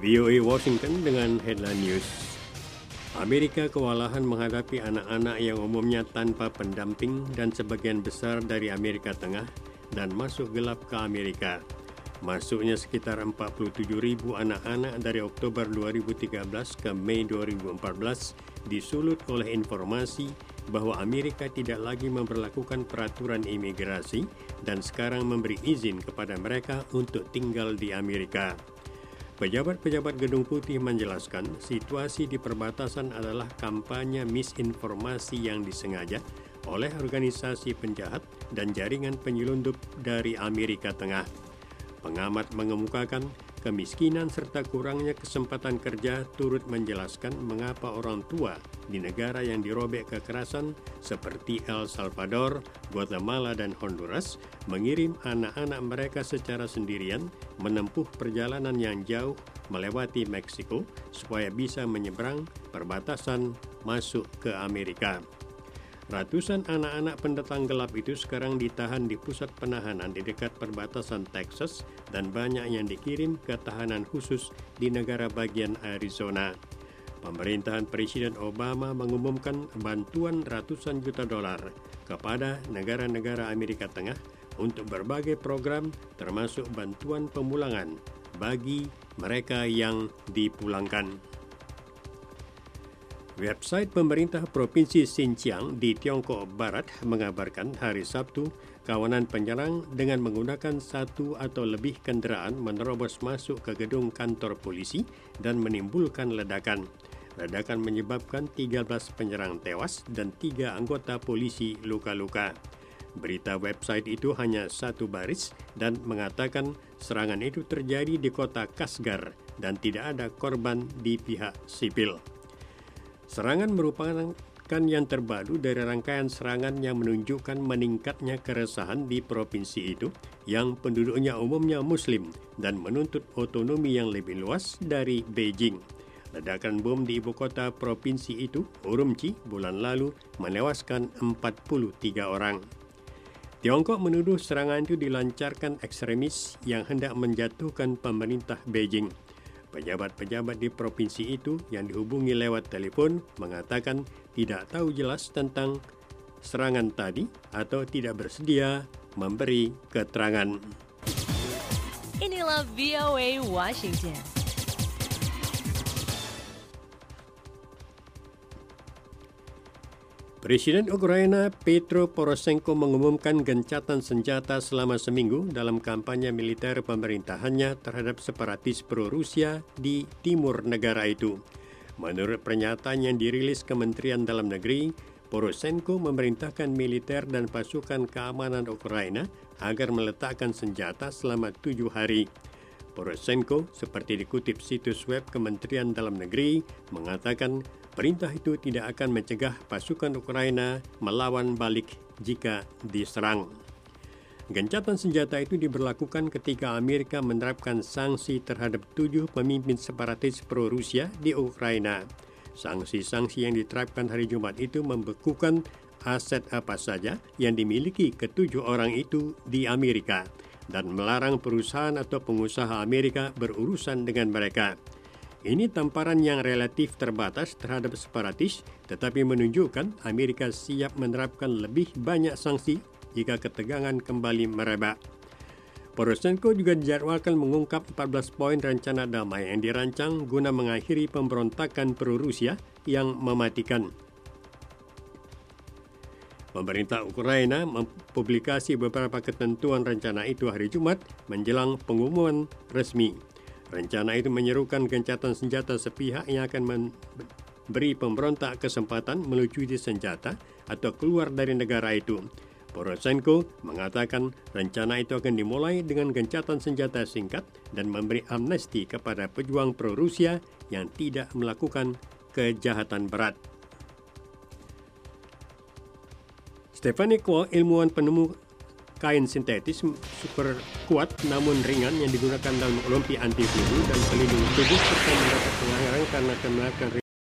VOA Washington dengan headline news. Amerika kewalahan menghadapi anak-anak yang umumnya tanpa pendamping dan sebagian besar dari Amerika Tengah dan masuk gelap ke Amerika. Masuknya sekitar 47.000 anak-anak dari Oktober 2013 ke Mei 2014 disulut oleh informasi bahwa Amerika tidak lagi memberlakukan peraturan imigrasi dan sekarang memberi izin kepada mereka untuk tinggal di Amerika. Pejabat-pejabat Gedung Putih menjelaskan situasi di perbatasan adalah kampanye misinformasi yang disengaja oleh organisasi penjahat dan jaringan penyelundup dari Amerika Tengah. Pengamat mengemukakan kemiskinan serta kurangnya kesempatan kerja turut menjelaskan mengapa orang tua di negara yang dirobek kekerasan seperti El Salvador, Guatemala, dan Honduras mengirim anak-anak mereka secara sendirian menempuh perjalanan yang jauh melewati Meksiko supaya bisa menyeberang perbatasan masuk ke Amerika. Ratusan anak-anak pendatang gelap itu sekarang ditahan di pusat penahanan di dekat perbatasan Texas dan banyak yang dikirim ke tahanan khusus di negara bagian Arizona. Pemerintahan Presiden Obama mengumumkan bantuan ratusan juta dolar kepada negara-negara Amerika Tengah untuk berbagai program termasuk bantuan pemulangan bagi mereka yang dipulangkan. Website pemerintah Provinsi Xinjiang di Tiongkok Barat mengabarkan hari Sabtu kawanan penyerang dengan menggunakan satu atau lebih kendaraan menerobos masuk ke gedung kantor polisi dan menimbulkan ledakan. Ledakan menyebabkan 13 penyerang tewas dan 3 anggota polisi luka-luka. Berita website itu hanya satu baris dan mengatakan serangan itu terjadi di kota Kashgar dan tidak ada korban di pihak sipil. Serangan merupakan yang terbaru dari rangkaian serangan yang menunjukkan meningkatnya keresahan di provinsi itu yang penduduknya umumnya Muslim dan menuntut otonomi yang lebih luas dari Beijing. Ledakan bom di ibu kota provinsi itu, Urumqi, bulan lalu menewaskan 43 orang. Tiongkok menuduh serangan itu dilancarkan ekstremis yang hendak menjatuhkan pemerintah Beijing. Pejabat-pejabat di provinsi itu yang dihubungi lewat telepon mengatakan tidak tahu jelas tentang serangan tadi atau tidak bersedia memberi keterangan. Inilah VOA Washington. Presiden Ukraina Petro Poroshenko mengumumkan gencatan senjata selama seminggu dalam kampanye militer pemerintahannya terhadap separatis pro-Rusia di timur negara itu. Menurut pernyataan yang dirilis Kementerian Dalam Negeri, Poroshenko memerintahkan militer dan pasukan keamanan Ukraina agar meletakkan senjata selama 7 hari. Poroshenko, seperti dikutip situs web Kementerian Dalam Negeri, mengatakan perintah itu tidak akan mencegah pasukan Ukraina melawan balik jika diserang. Gencatan senjata itu diberlakukan ketika Amerika menerapkan sanksi terhadap 7 pemimpin separatis pro-Rusia di Ukraina. Sanksi-sanksi yang diterapkan hari Jumat itu membekukan aset apa saja yang dimiliki ke-7 orang itu di Amerika dan melarang perusahaan atau pengusaha Amerika berurusan dengan mereka. Ini tamparan yang relatif terbatas terhadap separatis, tetapi menunjukkan Amerika siap menerapkan lebih banyak sanksi jika ketegangan kembali merebak. Poroshenko juga dijadwalkan mengungkap 14 poin rencana damai yang dirancang guna mengakhiri pemberontakan pro-Rusia yang mematikan. Pemerintah Ukraina mempublikasi beberapa ketentuan rencana itu hari Jumat menjelang pengumuman resmi. Rencana itu menyerukan gencatan senjata sepihak yang akan memberi pemberontak kesempatan melucuti senjata atau keluar dari negara itu. Poroshenko mengatakan rencana itu akan dimulai dengan gencatan senjata singkat dan memberi amnesti kepada pejuang pro-Rusia yang tidak melakukan kejahatan berat. Stephanie Kwok, ilmuwan penemu kain sintetis super kuat namun ringan yang digunakan dalam Olimpi anti peluru dan pelindung tubuh serta mendapat penghargaan karena akan melakukan